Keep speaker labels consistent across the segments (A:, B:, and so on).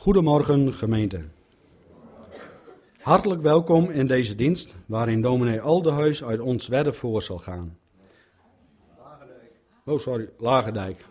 A: Goedemorgen gemeente. Hartelijk welkom in deze dienst waarin dominee Aldehuis uit ons wedden voor zal gaan. Lagerdijk.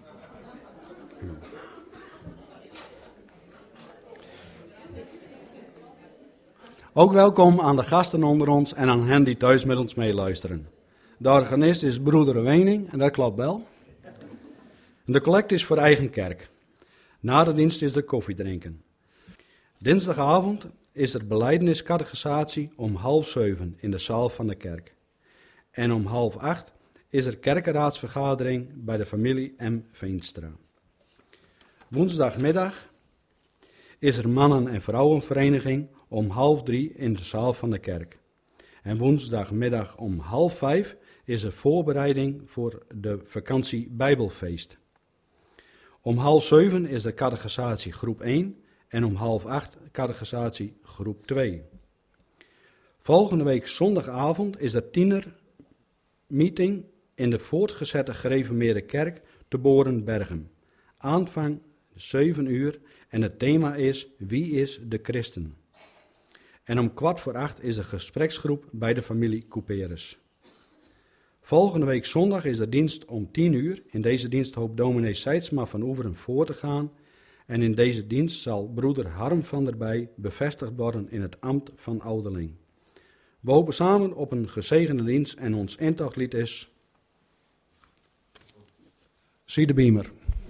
A: Ook welkom aan de gasten onder ons en aan hen die thuis met ons meeluisteren. De organist is broeder Wening en dat klopt wel. De collect is voor eigen kerk. Na de dienst is er koffie drinken. Dinsdagavond is er belijdeniscatechisatie om 6:30 in de zaal van de kerk. En om 7:30 is er kerkenraadsvergadering bij de familie M. Veenstra. Woensdagmiddag is er mannen- en vrouwenvereniging om 2:30 in de zaal van de kerk. En woensdagmiddag om 4:30 is er voorbereiding voor de vakantie Bijbelfeest. Om 6:30 is de catechisatie groep 1 en om 7:30 catechisatie groep 2. Volgende week zondagavond is er tienermeeting in de voortgezette gereformeerde kerk te Borenbergen. Aanvang 7:00 en het thema is Wie is de Christen? En om 7:15 is er gespreksgroep bij de familie Couperus. Volgende week zondag is de dienst om 10:00. In deze dienst hoopt dominee Seidsma van Oeveren voor te gaan. En in deze dienst zal broeder Harm van der Bij bevestigd worden in het ambt van ouderling. We hopen samen op een gezegende dienst en ons intochtlied is Zie de Beamer.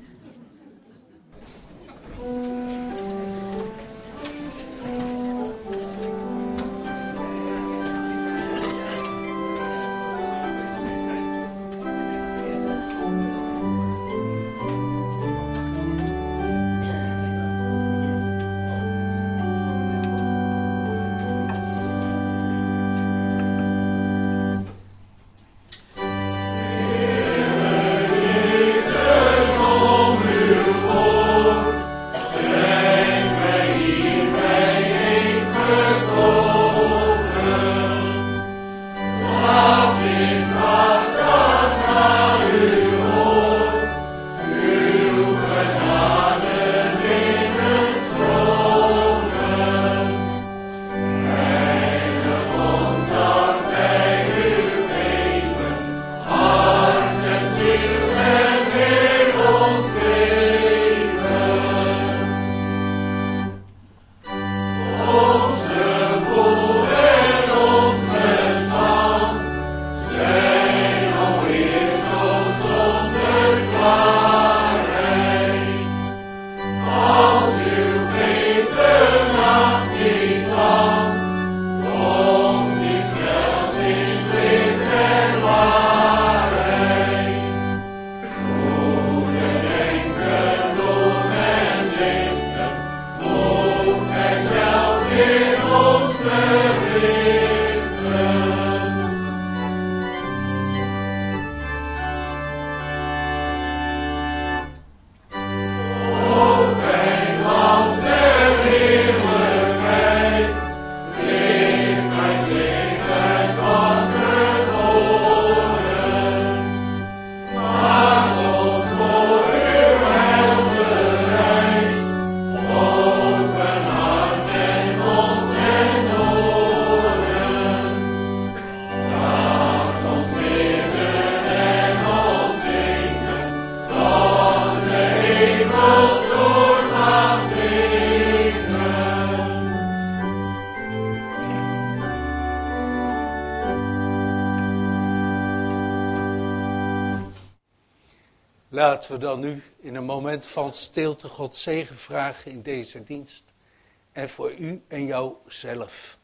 B: Laten we dan nu in een moment van stilte God zegen vragen in deze dienst. En voor u en jouzelf.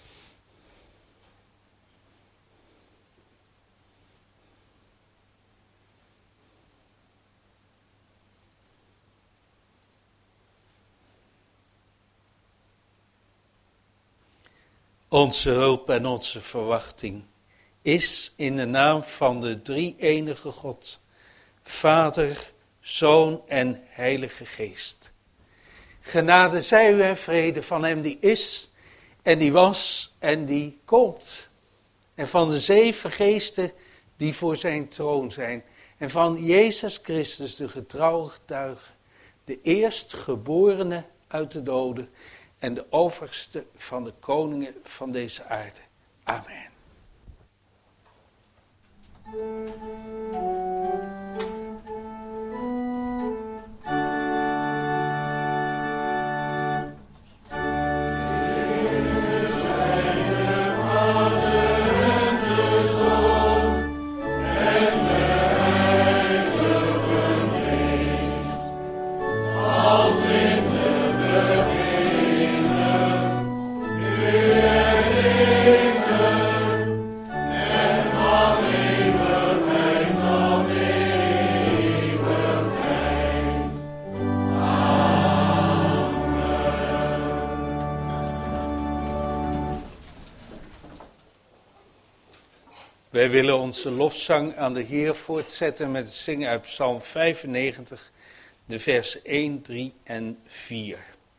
B: Onze hulp en onze verwachting is in de naam van de drie-enige God, Vader, Zoon en Heilige Geest. Genade zij u en vrede van hem die is en die was en die komt. En van de 7 geesten die voor zijn troon zijn. En van Jezus Christus, de getrouwe getuige, de eerstgeborene uit de doden en de overste van de koningen van deze aarde. Amen. Wij willen onze lofzang aan de Heer voortzetten met het zingen uit Psalm 95, de versen 1, 3 en 4.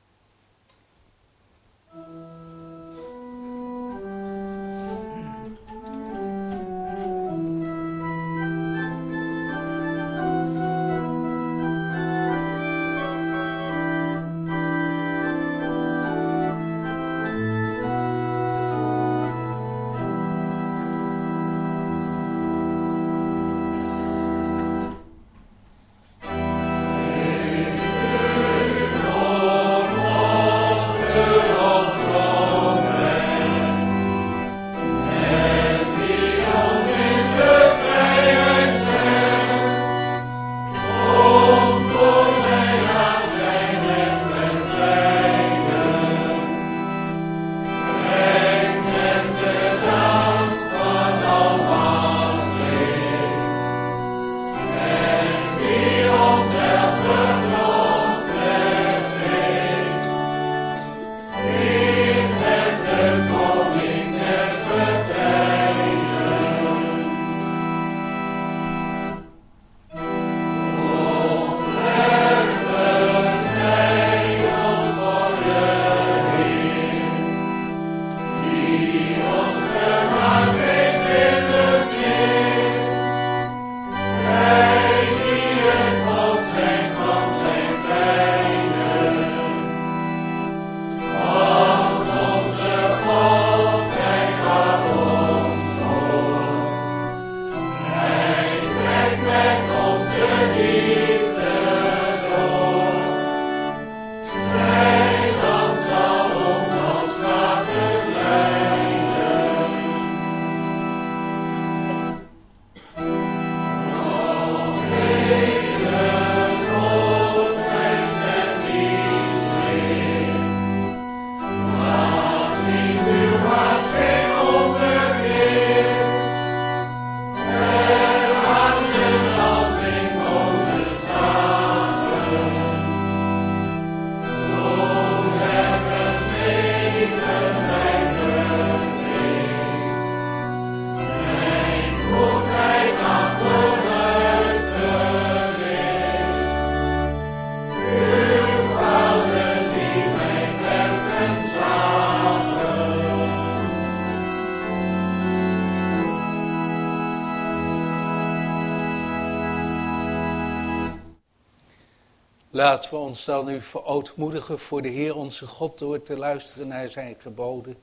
B: Laten we ons dan nu verootmoedigen voor de Heer onze God door te luisteren naar zijn geboden,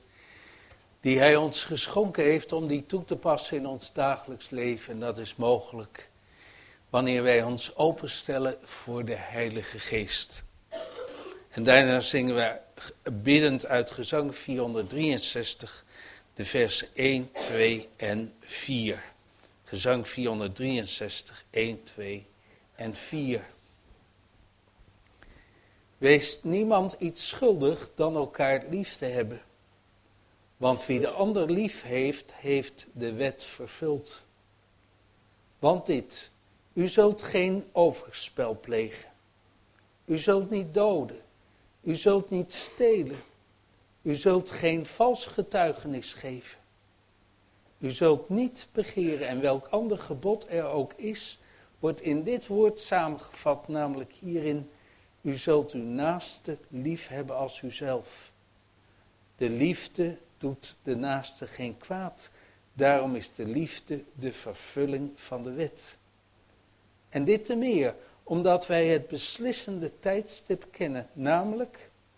B: die hij ons geschonken heeft om die toe te passen in ons dagelijks leven. En dat is mogelijk wanneer wij ons openstellen voor de Heilige Geest. En daarna zingen we biddend uit gezang 463, de versen 1, 2 en 4. Gezang 463, 1, 2 en 4. Wees niemand iets schuldig dan elkaar lief te hebben. Want wie de ander lief heeft, heeft de wet vervuld. Want dit, u zult geen overspel plegen. U zult niet doden. U zult niet stelen. U zult geen vals getuigenis geven. U zult niet begeren. En welk ander gebod er ook is, wordt in dit woord samengevat, namelijk hierin: u zult uw naaste lief hebben als uzelf. De liefde doet de naaste geen kwaad. Daarom is de liefde de vervulling van de wet. En dit te meer, omdat wij het beslissende tijdstip kennen, namelijk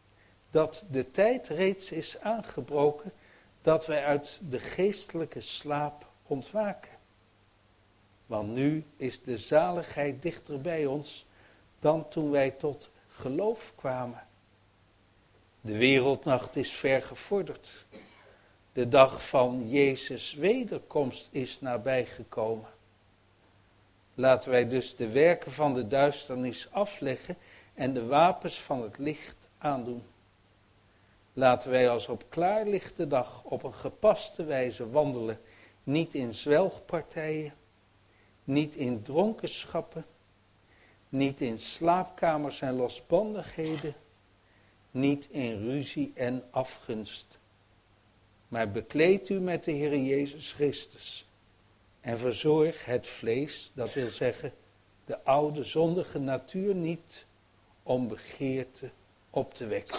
B: dat de tijd reeds is aangebroken dat wij uit de geestelijke slaap ontwaken. Want nu is de zaligheid dichter bij ons dan toen wij tot geloof kwamen. De wereldnacht is ver gevorderd. De dag van Jezus' wederkomst is nabijgekomen. Laten wij dus de werken van de duisternis afleggen en de wapens van het licht aandoen. Laten wij als op klaarlichte dag op een gepaste wijze wandelen, niet in zwelgpartijen, niet in dronkenschappen, niet in slaapkamers en losbandigheden, niet in ruzie en afgunst. Maar bekleed u met de Heer Jezus Christus en verzorg het vlees, dat wil zeggen de oude zondige natuur niet, om begeerte op te wekken.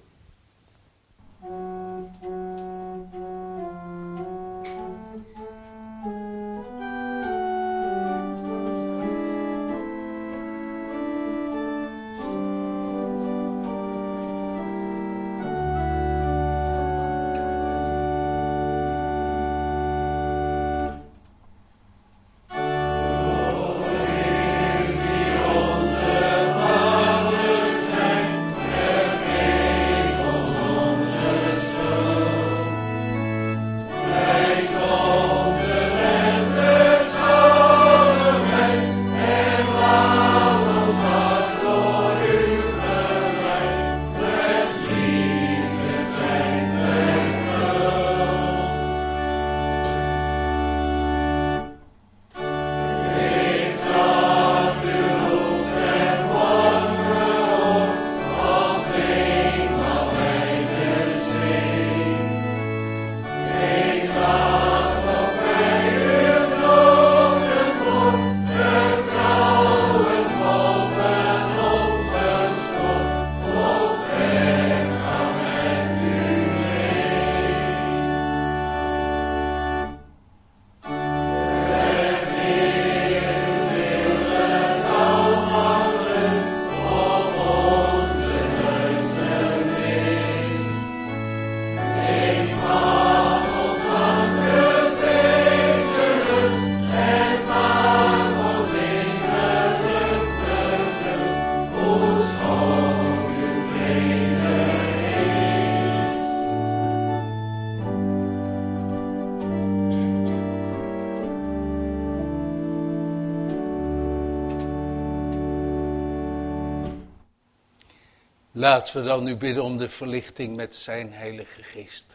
B: Laten we dan nu bidden om de verlichting met zijn Heilige Geest.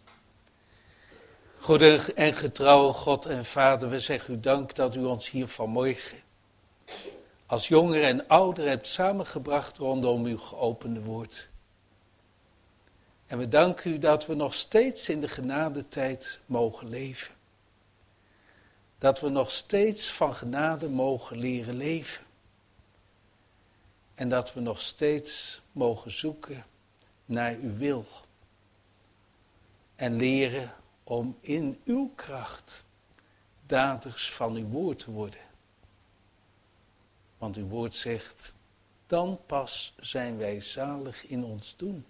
B: Goede en getrouwe God en Vader, we zeggen u dank dat u ons hier vanmorgen als jongeren en ouderen hebt samengebracht rondom uw geopende woord. En we danken u dat we nog steeds in de genadetijd mogen leven. Dat we nog steeds van genade mogen leren leven. En dat we nog steeds mogen zoeken naar uw wil. En leren om in uw kracht daders van uw woord te worden. Want uw woord zegt, dan pas zijn wij zalig in ons doen.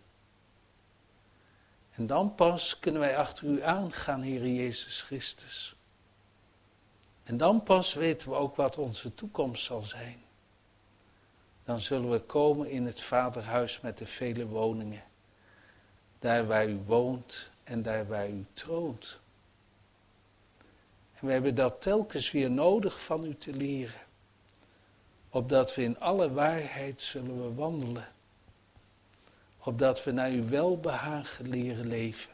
B: En dan pas kunnen wij achter u aangaan, Heere Jezus Christus. En dan pas weten we ook wat onze toekomst zal zijn. Dan zullen we komen in het Vaderhuis met de vele woningen. Daar waar u woont en daar waar u troont. En we hebben dat telkens weer nodig van u te leren. Opdat we in alle waarheid zullen we wandelen. Opdat we naar uw welbehagen leren leven.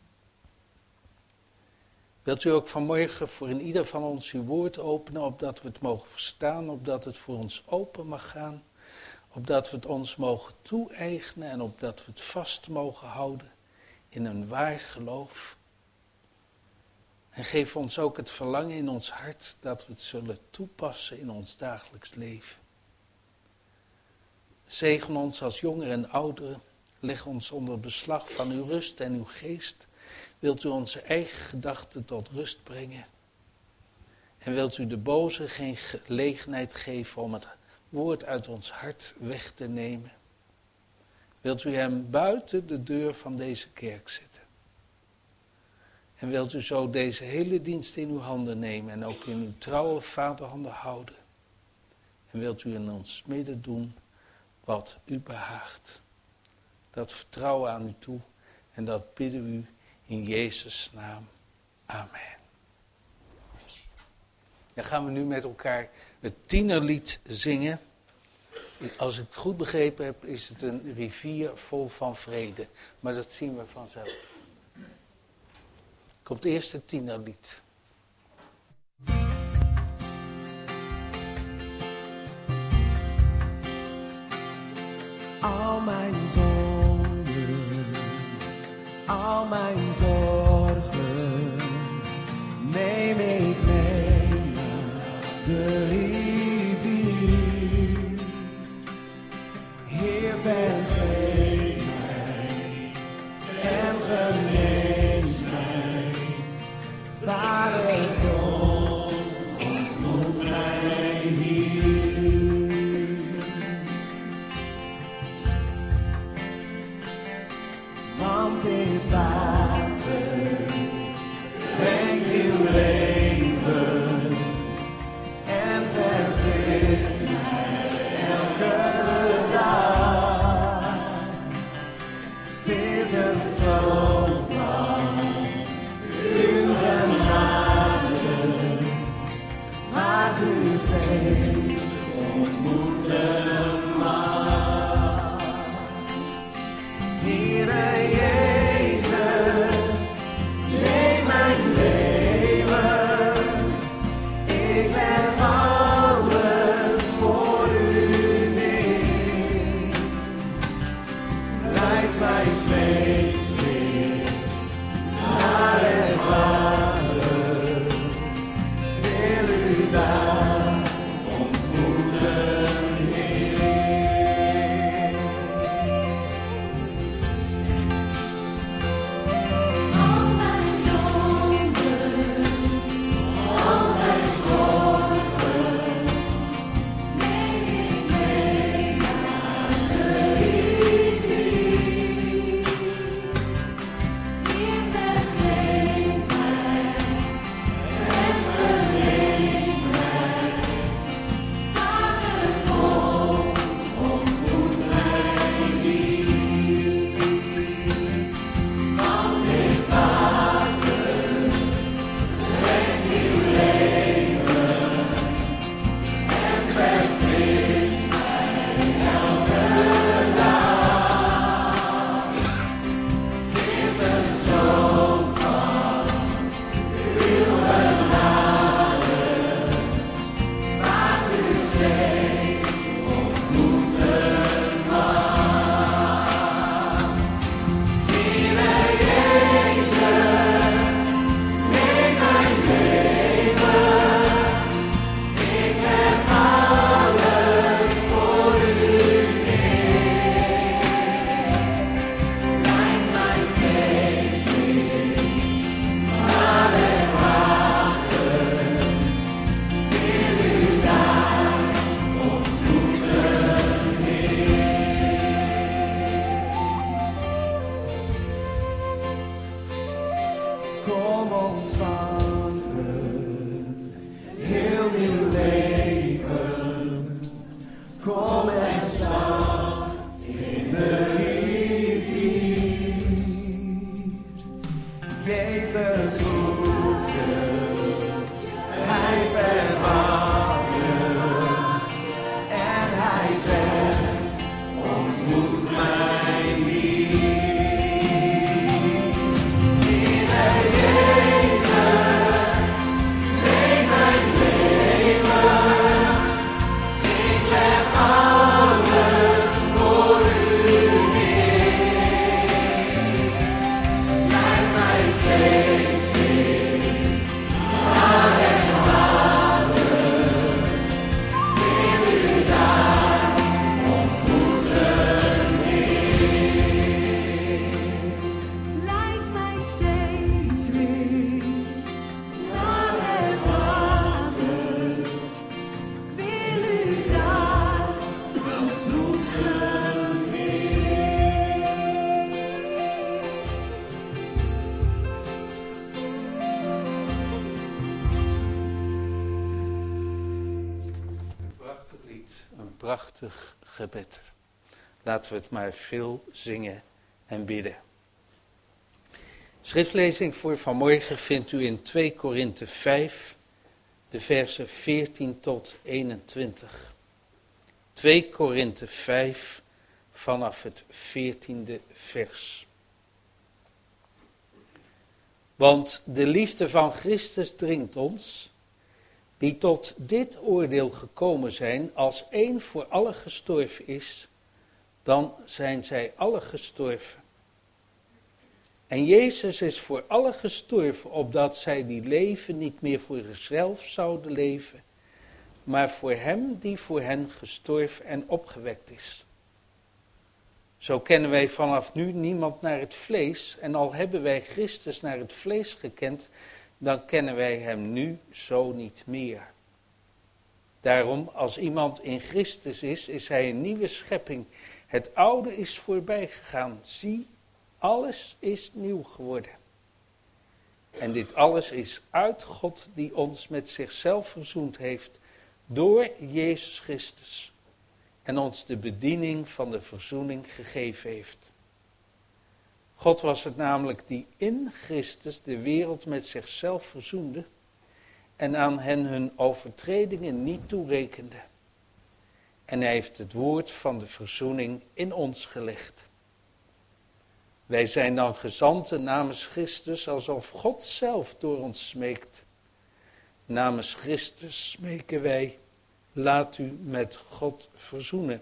B: Wilt u ook vanmorgen voor in ieder van ons uw woord openen, opdat we het mogen verstaan, opdat het voor ons open mag gaan, opdat we het ons mogen toe-eigenen en opdat we het vast mogen houden in een waar geloof. En geef ons ook het verlangen in ons hart dat we het zullen toepassen in ons dagelijks leven. Zegen ons als jongeren en ouderen, leg ons onder beslag van uw rust en uw geest. Wilt u onze eigen gedachten tot rust brengen? En wilt u de boze geen gelegenheid geven om het woord uit ons hart weg te nemen? Wilt u hem buiten de deur van deze kerk zetten? En wilt u zo deze hele dienst in uw handen nemen en ook in uw trouwe vaderhanden houden? En wilt u in ons midden doen wat u behaagt? Dat vertrouwen aan u toe en dat bidden we u in Jezus' naam. Amen. Dan gaan we nu met elkaar het tienerlied zingen. Als ik het goed begrepen heb, is het een rivier vol van vrede. Maar dat zien we vanzelf. Komt eerst het tienerlied.
C: Al mijn zonden, al mijn zorgen, neem ik mee naar de rivier. Heer, vergeef mij en genees mij, waar ik kom, ontmoet mij hier. Want is water, brengt nieuw leven en verfrist mij elke dag. Het is een stroom van uw genade, waar u steeds ontmoeten mag. Heere Jezus, neem mijn leven. Ik leg alles voor u neer. Leid mij steeds weer naar het water. Wil u daar ontmoeten, Heer.
D: Al mijn zonden, al mijn zorgen, neem ik mee naar de rivier. Heer, vergeef mij en genees mij. Vader, kom, ontmoet mij hier. Want dit water brengt nieuw leven en verfrist mij elke dag. Het is een stroom van uw genade, waar u steeds ontmoeten mag. Heere Jezus, neem mijn leven. Ik leg alles voor u neer. Leid mij steeds weer naar het water. Wil u daar ontmoeten,
C: Kom ontvangen, heel nieuw leven. Kom en sta in de rivier. Jezus roept je, hij verwacht je. En hij zegt, ontmoet mij hier. Heere Jezus,
B: prachtig gebed. Laten we het maar veel zingen en bidden. Schriftlezing voor vanmorgen vindt u in 2 Korinthe 5, de versen 14 tot 21. 2 Korinthe 5, vanaf het 14e vers. Want de liefde van Christus dringt ons, die tot dit oordeel gekomen zijn, als één voor allen gestorven is, dan zijn zij allen gestorven. En Jezus is voor allen gestorven, opdat zij die leven niet meer voor zichzelf zouden leven, maar voor hem die voor hen gestorven en opgewekt is. Zo kennen wij vanaf nu niemand naar het vlees, en al hebben wij Christus naar het vlees gekend, dan kennen wij hem nu zo niet meer. Daarom, als iemand in Christus is hij een nieuwe schepping. Het oude is voorbij gegaan. Zie, alles is nieuw geworden. En dit alles is uit God die ons met zichzelf verzoend heeft door Jezus Christus. En ons de bediening van de verzoening gegeven heeft. God was het namelijk die in Christus de wereld met zichzelf verzoende en aan hen hun overtredingen niet toerekende. En hij heeft het woord van de verzoening in ons gelegd. Wij zijn dan gezanten namens Christus, alsof God zelf door ons smeekt. Namens Christus smeken wij, laat u met God verzoenen.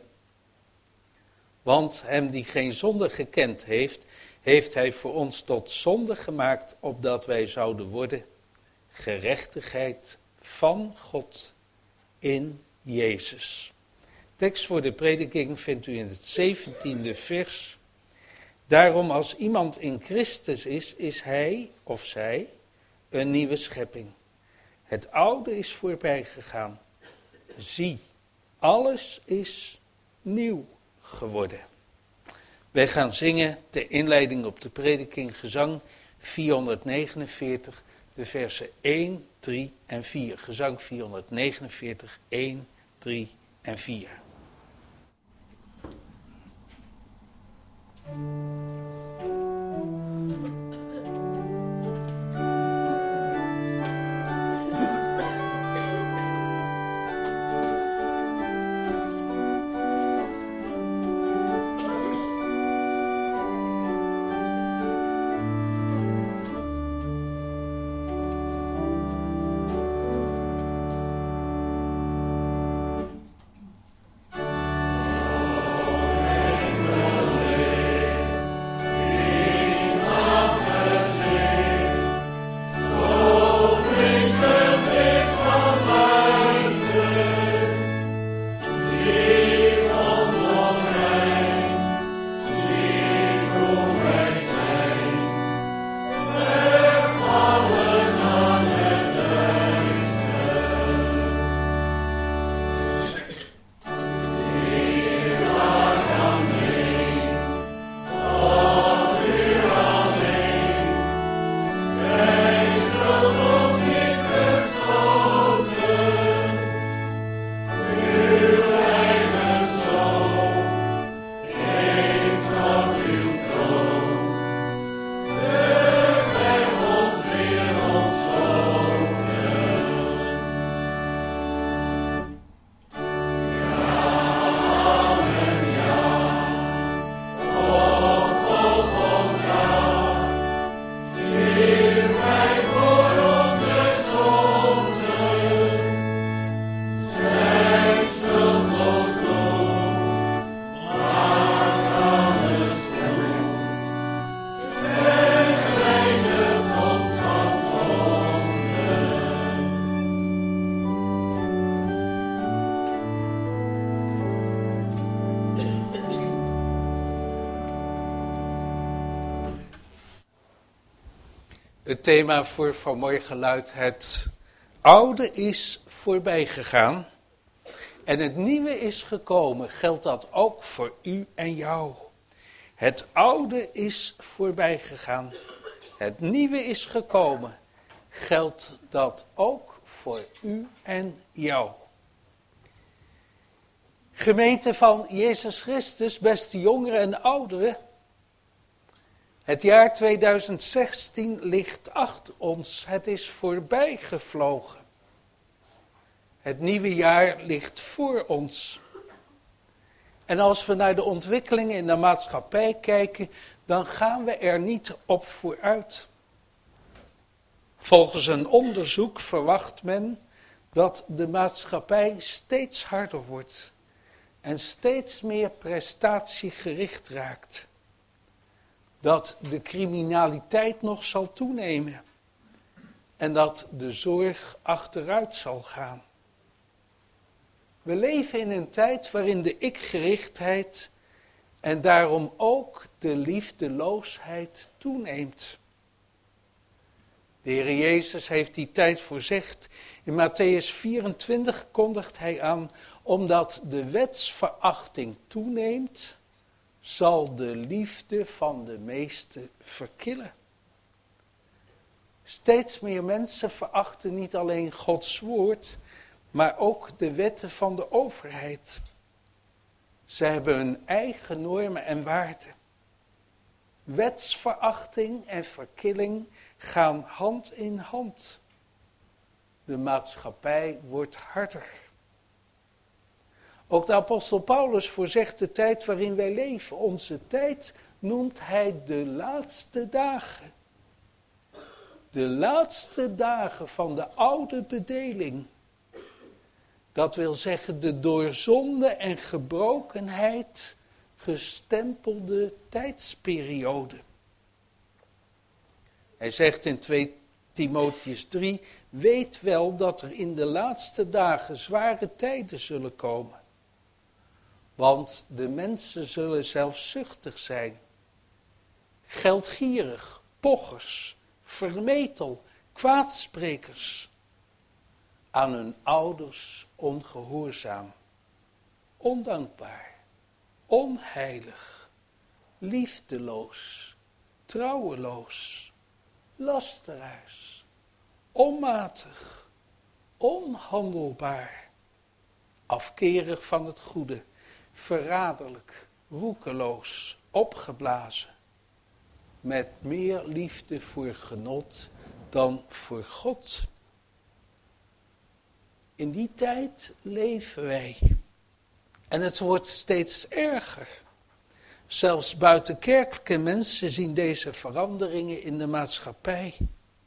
B: Want hem die geen zonde gekend heeft, heeft hij voor ons tot zonde gemaakt, opdat wij zouden worden gerechtigheid van God in Jezus. Tekst voor de prediking vindt u in het 17e vers. Daarom als iemand in Christus is hij of zij een nieuwe schepping. Het oude is voorbij gegaan. Zie, alles is nieuw geworden. Wij gaan zingen de inleiding op de prediking, gezang 449, de versen 1, 3 en 4. Gezang 449, 1, 3 en 4. Het thema voor vanmorgen luidt: het oude is voorbij gegaan en het nieuwe is gekomen. Geldt dat ook voor u en jou? Het oude is voorbij gegaan, het nieuwe is gekomen. Geldt dat ook voor u en jou? Gemeente van Jezus Christus, beste jongeren en ouderen. Het jaar 2016 ligt achter ons. Het is voorbij gevlogen. Het nieuwe jaar ligt voor ons. En als we naar de ontwikkelingen in de maatschappij kijken, dan gaan we er niet op vooruit. Volgens een onderzoek verwacht men dat de maatschappij steeds harder wordt en steeds meer prestatiegericht raakt. Dat de criminaliteit nog zal toenemen en dat de zorg achteruit zal gaan. We leven in een tijd waarin de ikgerichtheid en daarom ook de liefdeloosheid toeneemt. De Heer Jezus heeft die tijd voorzegd. In Matthäus 24 kondigt hij aan, omdat de wetsverachting toeneemt, zal de liefde van de meesten verkillen. Steeds meer mensen verachten niet alleen Gods woord, maar ook de wetten van de overheid. Ze hebben hun eigen normen en waarden. Wetsverachting en verkilling gaan hand in hand. De maatschappij wordt harder. Ook de apostel Paulus voorzegt de tijd waarin wij leven. Onze tijd noemt hij de laatste dagen. De laatste dagen van de oude bedeling. Dat wil zeggen de door zonde en gebrokenheid gestempelde tijdsperiode. Hij zegt in 2 Timotheüs 3, weet wel dat er in de laatste dagen zware tijden zullen komen. Want de mensen zullen zelfzuchtig zijn, geldgierig, pochers, vermetel, kwaadsprekers, aan hun ouders ongehoorzaam, ondankbaar, onheilig, liefdeloos, trouweloos, lasteraars, onmatig, onhandelbaar, afkerig van het goede, verraderlijk, roekeloos, opgeblazen, met meer liefde voor genot dan voor God. In die tijd leven wij. En het wordt steeds erger. Zelfs buitenkerkelijke mensen zien deze veranderingen in de maatschappij.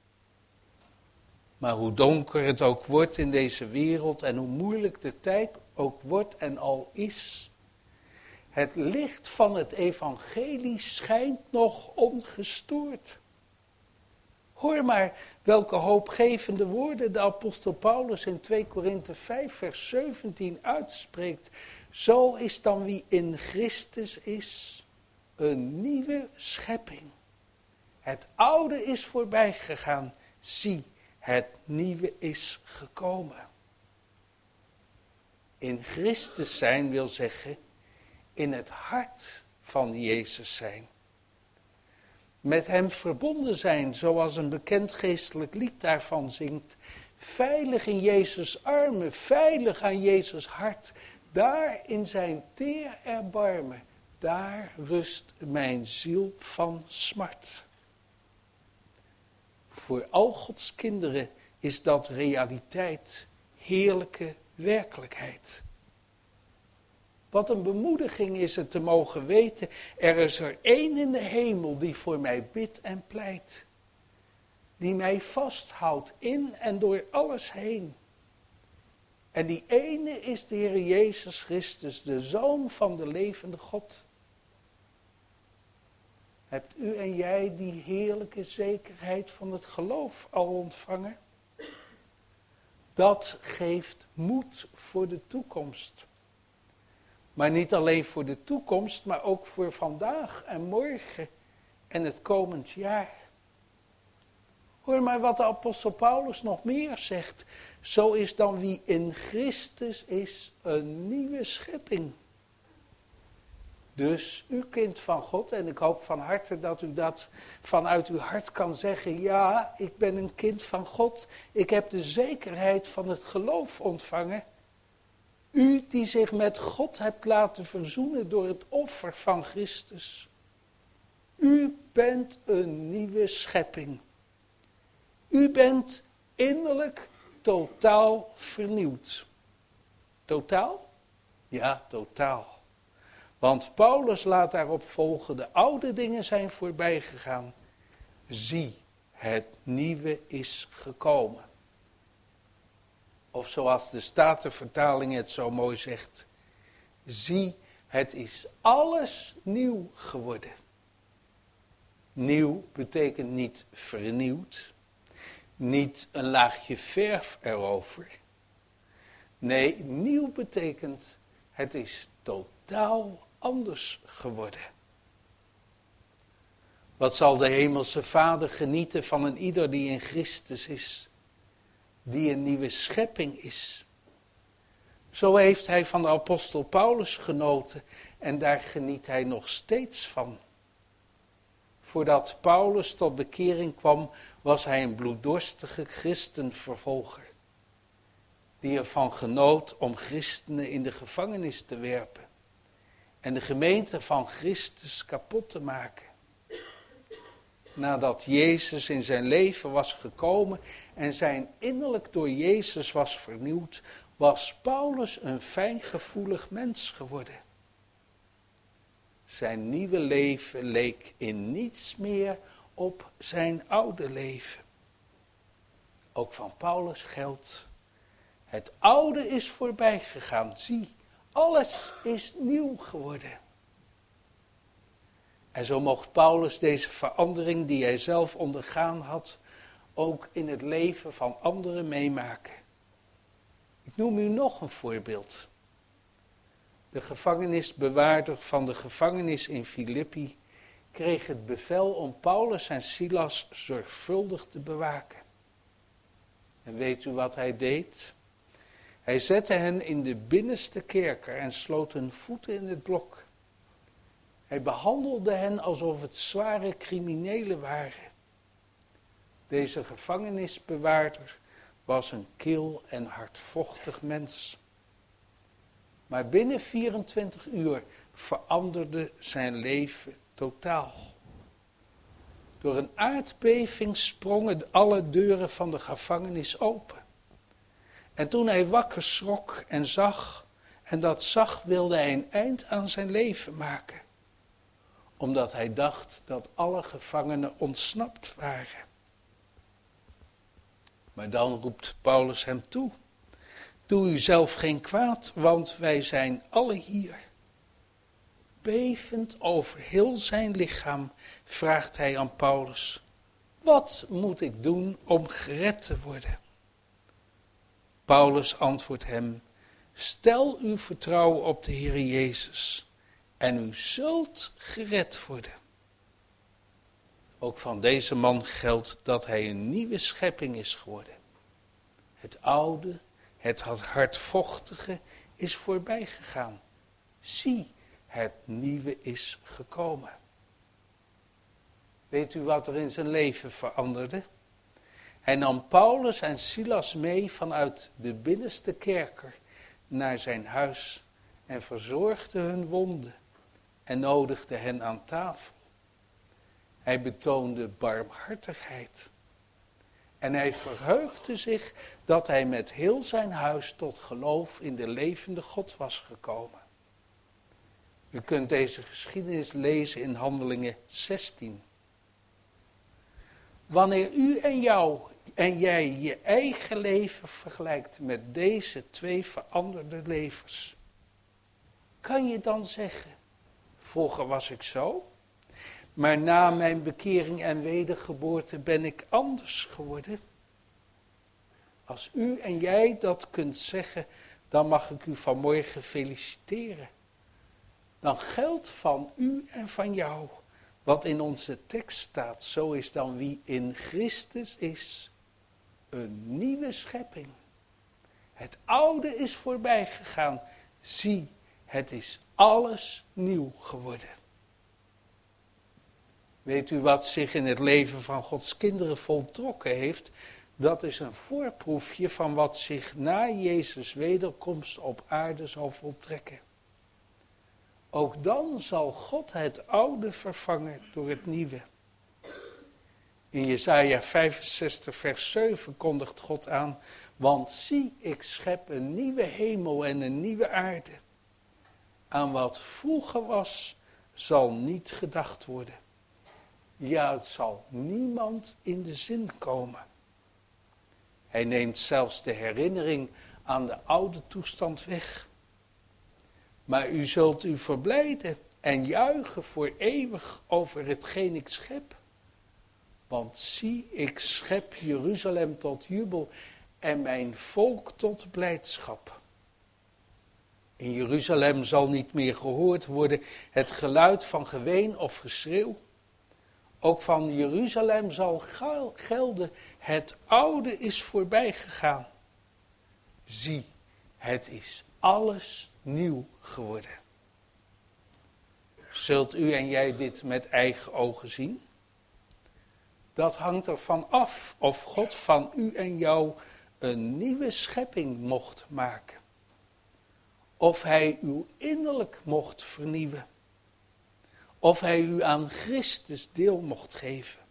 B: Maar hoe donker het ook wordt in deze wereld en hoe moeilijk de tijd ook wordt en al is, het licht van het evangelie schijnt nog ongestoord. Hoor maar welke hoopgevende woorden de apostel Paulus in 2 Korinthe 5 vers 17 uitspreekt. Zo is dan wie in Christus is, een nieuwe schepping. Het oude is voorbij gegaan, zie, het nieuwe is gekomen. In Christus zijn wil zeggen, in het hart van Jezus zijn. Met hem verbonden zijn, zoals een bekend geestelijk lied daarvan zingt. Veilig in Jezus' armen, veilig aan Jezus' hart. Daar in zijn teer erbarmen, daar rust mijn ziel van smart. Voor al Gods kinderen is dat realiteit, heerlijke werkelijkheid. Wat een bemoediging is het te mogen weten, er is er één in de hemel die voor mij bidt en pleit. Die mij vasthoudt in en door alles heen. En die ene is de Heer Jezus Christus, de Zoon van de levende God. Hebt u en jij die heerlijke zekerheid van het geloof al ontvangen? Dat geeft moed voor de toekomst. Maar niet alleen voor de toekomst, maar ook voor vandaag en morgen en het komend jaar. Hoor maar wat de apostel Paulus nog meer zegt. Zo is dan wie in Christus is een nieuwe schepping. Dus u kind van God, en ik hoop van harte dat u dat vanuit uw hart kan zeggen. Ja, ik ben een kind van God. Ik heb de zekerheid van het geloof ontvangen. U die zich met God hebt laten verzoenen door het offer van Christus. U bent een nieuwe schepping. U bent innerlijk totaal vernieuwd. Totaal? Ja, totaal. Want Paulus laat daarop volgen, de oude dingen zijn voorbij gegaan. Zie, het nieuwe is gekomen. Of zoals de Statenvertaling het zo mooi zegt. Zie, het is alles nieuw geworden. Nieuw betekent niet vernieuwd. Niet een laagje verf erover. Nee, nieuw betekent het is totaal anders geworden. Wat zal de hemelse Vader genieten van een ieder die in Christus is, die een nieuwe schepping is. Zo heeft hij van de apostel Paulus genoten en daar geniet hij nog steeds van. Voordat Paulus tot bekering kwam, was hij een bloeddorstige christenvervolger, die ervan genoot om christenen in de gevangenis te werpen en de gemeente van Christus kapot te maken. Nadat Jezus in zijn leven was gekomen en zijn innerlijk door Jezus was vernieuwd, was Paulus een fijngevoelig mens geworden. Zijn nieuwe leven leek in niets meer op zijn oude leven. Ook van Paulus geldt, het oude is voorbij gegaan. Zie, alles is nieuw geworden. En zo mocht Paulus deze verandering die hij zelf ondergaan had, ook in het leven van anderen meemaken. Ik noem u nog een voorbeeld. De gevangenisbewaarder van de gevangenis in Filippi kreeg het bevel om Paulus en Silas zorgvuldig te bewaken. En weet u wat hij deed? Hij zette hen in de binnenste kerker en sloot hun voeten in het blok. Hij behandelde hen alsof het zware criminelen waren. Deze gevangenisbewaarder was een kil en hardvochtig mens. Maar binnen 24 uur veranderde zijn leven totaal. Door een aardbeving sprongen alle deuren van de gevangenis open. En toen hij wakker schrok en zag, en dat zag, wilde hij een eind aan zijn leven maken. Omdat hij dacht dat alle gevangenen ontsnapt waren. Maar dan roept Paulus hem toe. Doe u zelf geen kwaad, want wij zijn alle hier. Bevend over heel zijn lichaam vraagt hij aan Paulus. Wat moet ik doen om gered te worden? Paulus antwoordt hem. Stel uw vertrouwen op de Heer Jezus. En u zult gered worden. Ook van deze man geldt dat hij een nieuwe schepping is geworden. Het oude, het hardvochtige is voorbij gegaan. Zie, het nieuwe is gekomen. Weet u wat er in zijn leven veranderde? Hij nam Paulus en Silas mee vanuit de binnenste kerker naar zijn huis en verzorgde hun wonden en nodigde hen aan tafel. Hij betoonde barmhartigheid. En hij verheugde zich dat hij met heel zijn huis tot geloof in de levende God was gekomen. U kunt deze geschiedenis lezen in Handelingen 16. Wanneer u en jij je eigen leven vergelijkt met deze twee veranderde levens, kan je dan zeggen, vroeger was ik zo, maar na mijn bekering en wedergeboorte ben ik anders geworden? Als u en jij dat kunt zeggen, dan mag ik u vanmorgen feliciteren. Dan geldt van u en van jou wat in onze tekst staat. Zo is dan wie in Christus is een nieuwe schepping. Het oude is voorbij gegaan. Zie, het is alles nieuw geworden. Weet u wat zich in het leven van Gods kinderen voltrokken heeft dat is een voorproefje van wat zich na Jezus' wederkomst op aarde zal voltrekken. Ook dan zal God het oude vervangen door het nieuwe. In Jesaja 65 vers 7 kondigt God aan, want zie, ik schep een nieuwe hemel en een nieuwe aarde. Aan wat vroeger was, zal niet gedacht worden. Ja, het zal niemand in de zin komen. Hij neemt zelfs de herinnering aan de oude toestand weg. Maar u zult u verblijden en juichen voor eeuwig over hetgeen ik schep. Want zie, ik schep Jeruzalem tot jubel en mijn volk tot blijdschap. In Jeruzalem zal niet meer gehoord worden het geluid van geween of geschreeuw. Ook van Jeruzalem zal gelden, het oude is voorbij gegaan. Zie, het is alles nieuw geworden. Zult u en jij dit met eigen ogen zien? Dat hangt ervan af of God van u en jou een nieuwe schepping mocht maken. Of hij uw innerlijk mocht vernieuwen. Of hij u aan Christus deel mocht geven.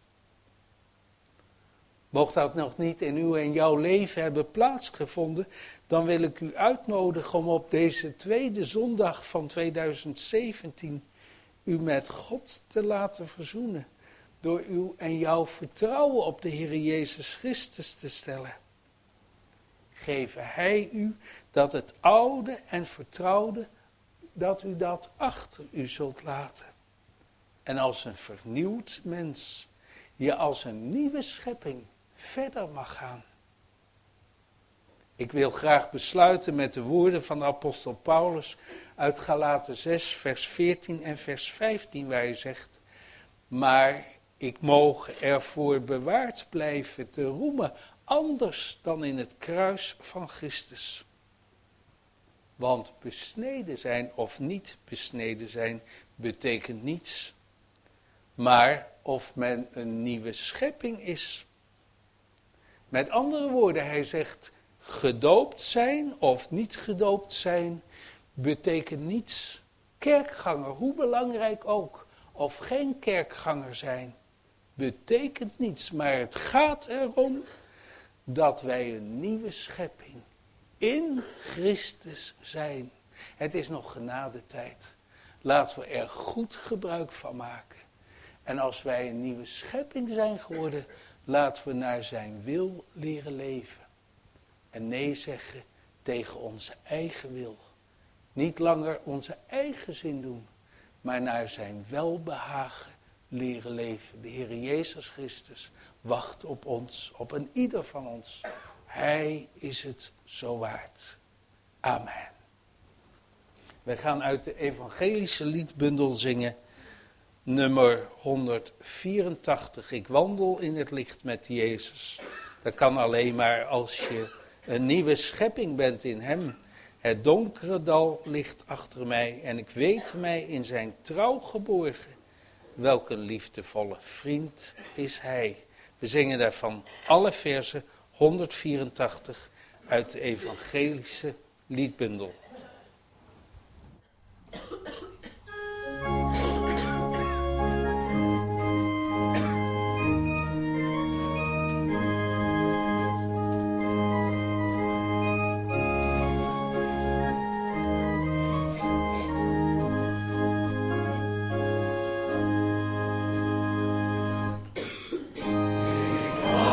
B: Mocht dat nog niet in uw en jouw leven hebben plaatsgevonden, dan wil ik u uitnodigen om op deze tweede zondag van 2017 u met God te laten verzoenen. Door uw en jouw vertrouwen op de Heer Jezus Christus te stellen. Geven hij u dat het oude en vertrouwde, dat u dat achter u zult laten. En als een vernieuwd mens, je als een nieuwe schepping verder mag gaan. Ik wil graag besluiten met de woorden van de apostel Paulus uit Galaten 6 vers 14 en vers 15 waar hij zegt, maar ik moge ervoor bewaard blijven te roemen, anders dan in het kruis van Christus. Want besneden zijn of niet besneden zijn, betekent niets. Maar of men een nieuwe schepping is. Met andere woorden, hij zegt, gedoopt zijn of niet gedoopt zijn, betekent niets. Kerkganger, hoe belangrijk ook, of geen kerkganger zijn, betekent niets. Maar het gaat erom dat wij een nieuwe schepping in Christus zijn. Het is nog genadetijd. Laten we er goed gebruik van maken. En als wij een nieuwe schepping zijn geworden, laten we naar zijn wil leren leven. En nee zeggen tegen onze eigen wil. Niet langer onze eigen zin doen, maar naar zijn welbehagen leren leven. De Heer Jezus Christus wacht op ons, op een ieder van ons. Hij is het zo waard. Amen. Wij gaan uit de evangelische liedbundel zingen, nummer 184. Ik wandel in het licht met Jezus. Dat kan alleen maar als je een nieuwe schepping bent in hem. Het donkere dal ligt achter mij en ik weet mij in zijn trouw geborgen. Welk een liefdevolle vriend is hij. We zingen daarvan alle versen 184 uit de evangelische liedbundel.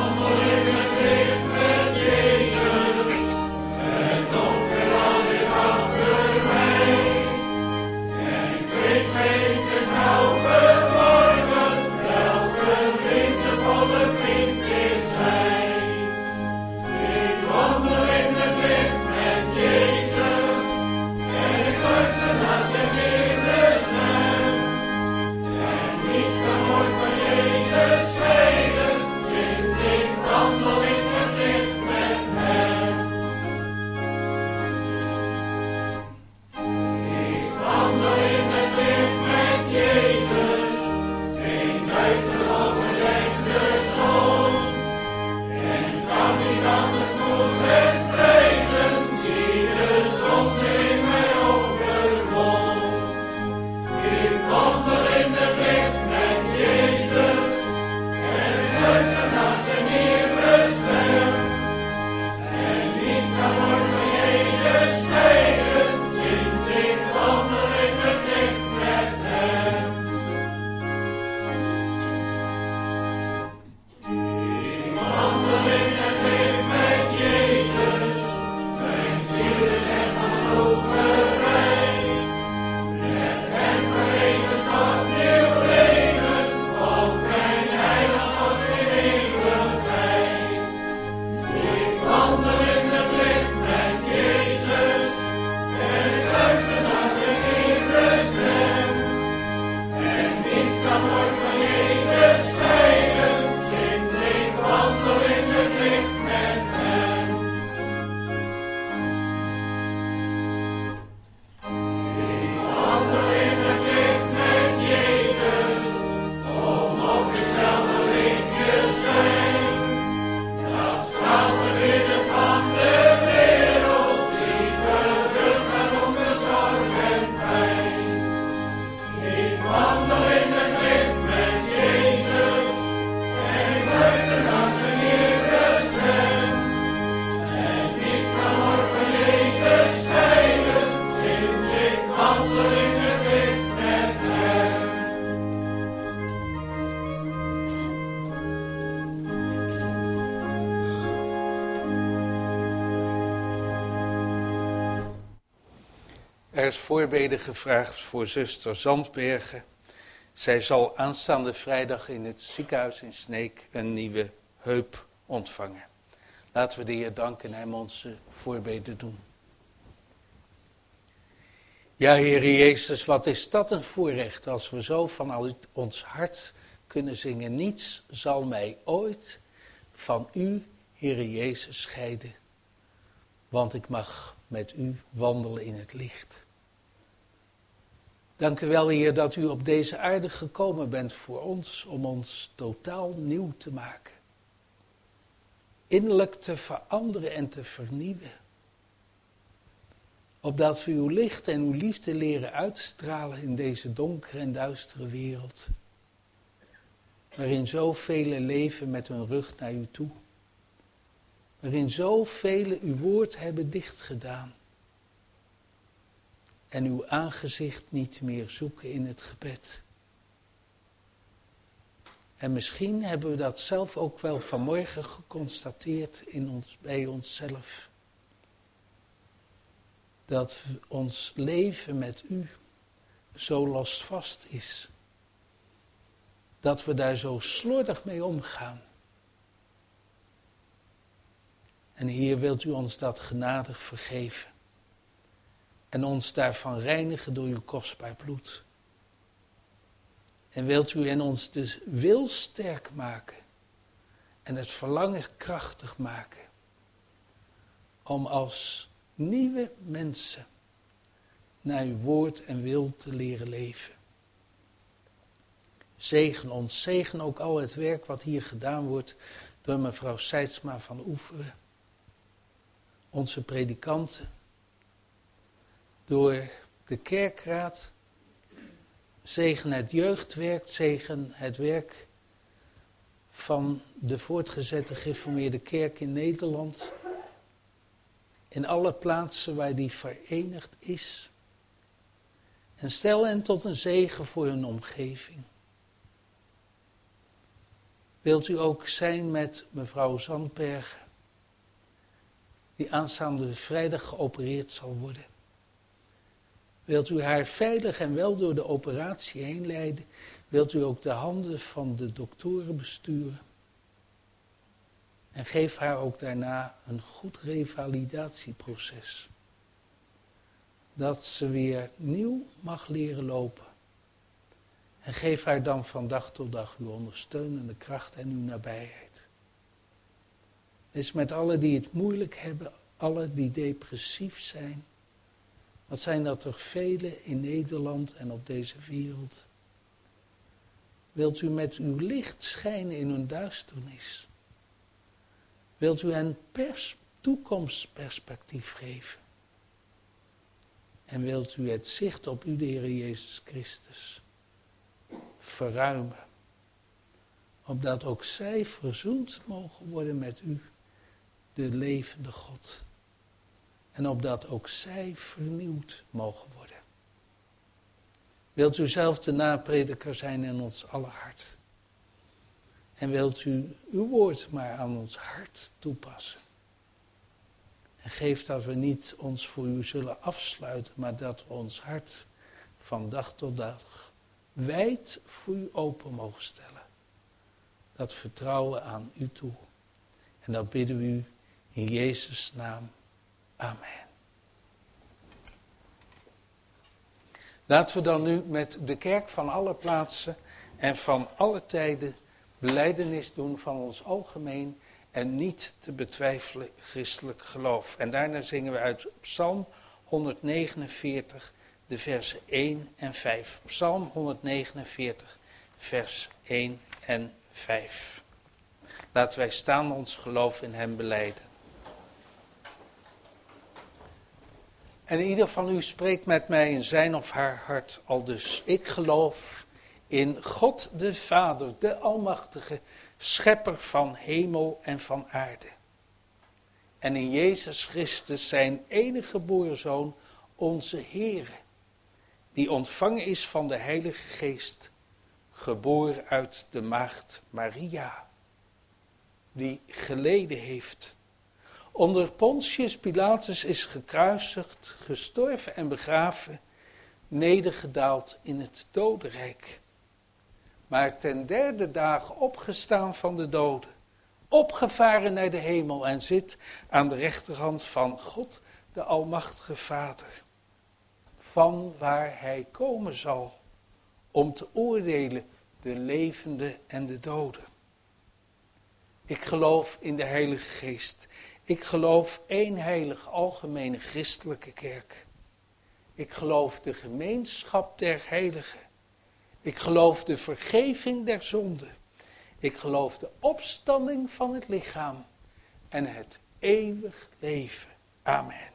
D: Met
B: Er is voorbede gevraagd voor zuster Zandbergen. Zij zal aanstaande vrijdag in het ziekenhuis in Sneek een nieuwe heup ontvangen. Laten we de Heer danken en hem onze voorbeden doen. Ja, Heer Jezus, wat is dat een voorrecht als we zo vanuit ons hart kunnen zingen. Niets zal mij ooit van u, Heer Jezus, scheiden. Want ik mag met u wandelen in het licht. Dank u wel, Heer, dat u op deze aarde gekomen bent voor ons, om ons totaal nieuw te maken. Innerlijk te veranderen en te vernieuwen. Opdat we uw licht en uw liefde leren uitstralen in deze donkere en duistere wereld. Waarin zoveel leven met hun rug naar u toe. Waarin zoveel uw woord hebben dichtgedaan. En uw aangezicht niet meer zoeken in het gebed. En misschien hebben we dat zelf ook wel vanmorgen geconstateerd bij onszelf. Dat ons leven met u zo losvast is. Dat we daar zo slordig mee omgaan. En Heer, wilt u ons dat genadig vergeven. En ons daarvan reinigen door uw kostbaar bloed. En wilt u in ons de wil sterk maken. En het verlangen krachtig maken. Om als nieuwe mensen naar uw woord en wil te leren leven. Zegen ons, zegen ook al het werk wat hier gedaan wordt door mevrouw Seidsma van Oeveren. Onze predikanten. Door de kerkraad. Zegen het jeugdwerk, zegen het werk van de voortgezette gereformeerde kerk in Nederland. In alle plaatsen waar die verenigd is. En stel hen tot een zegen voor hun omgeving. Wilt u ook zijn met mevrouw Zandbergen, die aanstaande vrijdag geopereerd zal worden. Wilt u haar veilig en wel door de operatie heen leiden. Wilt u ook de handen van de doktoren besturen. En geef haar ook daarna een goed revalidatieproces. Dat ze weer nieuw mag leren lopen. En geef haar dan van dag tot dag uw ondersteunende kracht en uw nabijheid. Wees met allen die het moeilijk hebben, allen die depressief zijn. Wat zijn dat er velen in Nederland en op deze wereld. Wilt u met uw licht schijnen in hun duisternis? Wilt u hen toekomstperspectief geven? En wilt u het zicht op u, de Heer Jezus Christus, verruimen? Opdat ook zij verzoend mogen worden met u, de levende God. En opdat ook zij vernieuwd mogen worden. Wilt u zelf de naprediker zijn in ons aller hart? En wilt u uw woord maar aan ons hart toepassen? En geef dat we niet ons voor u zullen afsluiten, maar dat we ons hart van dag tot dag wijd voor u open mogen stellen. Dat vertrouwen aan u toe. En dat bidden we u in Jezus' naam. Amen. Laten we dan nu met de kerk van alle plaatsen en van alle tijden belijdenis doen van ons algemeen en niet te betwijfelen christelijk geloof. En daarna zingen we uit Psalm 149, de versen 1 en 5. Psalm 149, vers 1 en 5. Laten wij staan ons geloof in hem belijden. En ieder van u spreekt met mij in zijn of haar hart aldus. Ik geloof in God de Vader, de Almachtige, schepper van hemel en van aarde. En in Jezus Christus, zijn enige geboren Zoon, onze Heere, die ontvangen is van de Heilige Geest, geboren uit de maagd Maria, die geleden heeft. Onder Pontius Pilatus is gekruisigd, gestorven en begraven, nedergedaald in het dodenrijk. Maar ten derde dag opgestaan van de doden, opgevaren naar de hemel en zit aan de rechterhand van God, de Almachtige Vader, van waar hij komen zal om te oordelen de levenden en de doden. Ik geloof in de Heilige Geest. Ik geloof één heilige algemene christelijke kerk. Ik geloof de gemeenschap der heiligen. Ik geloof de vergeving der zonden. Ik geloof de opstanding van het lichaam en het eeuwig leven. Amen.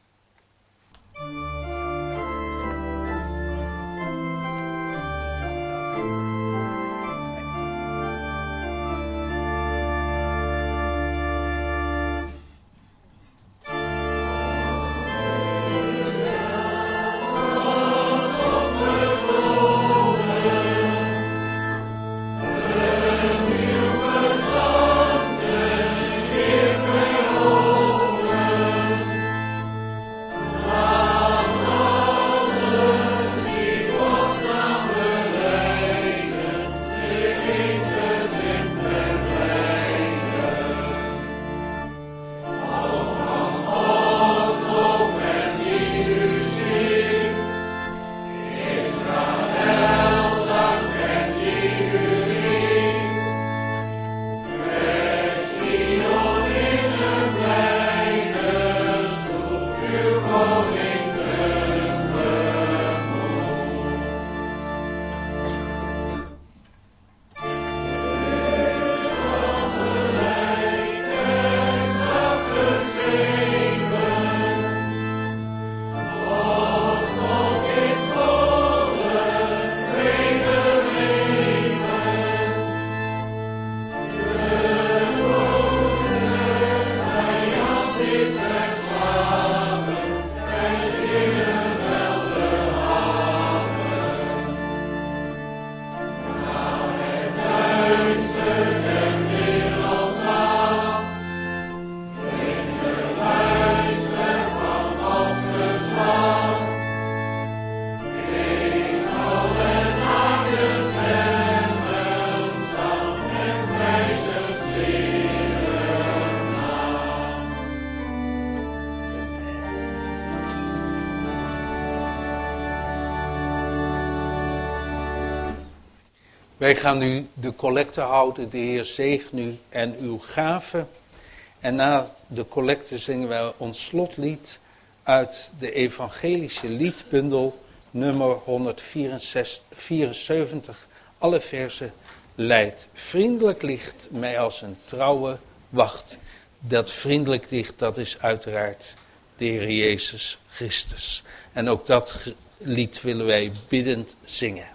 B: Wij gaan nu de collecte houden. De Heer zegen u en uw gaven. En na de collecte zingen wij ons slotlied uit de evangelische liedbundel nummer 174. Alle verzen leidt. Vriendelijk licht mij als een trouwe wacht. Dat vriendelijk licht, dat is uiteraard de Heer Jezus Christus. En ook dat lied willen wij biddend zingen.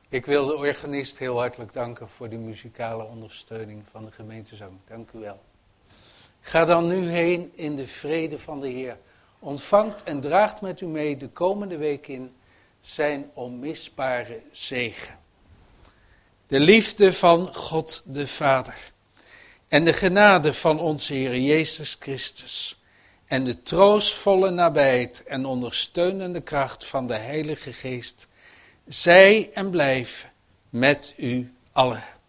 B: Ik wil de organist heel hartelijk danken voor de muzikale ondersteuning van de gemeentezang. Dank u wel. Ga dan nu heen in de vrede van de Heer. Ontvangt en draagt met u mee de komende week in zijn onmisbare zegen. De liefde van God de Vader en de genade van onze Heer Jezus Christus en de troostvolle nabijheid en ondersteunende kracht van de Heilige Geest zij en blijf met u allen.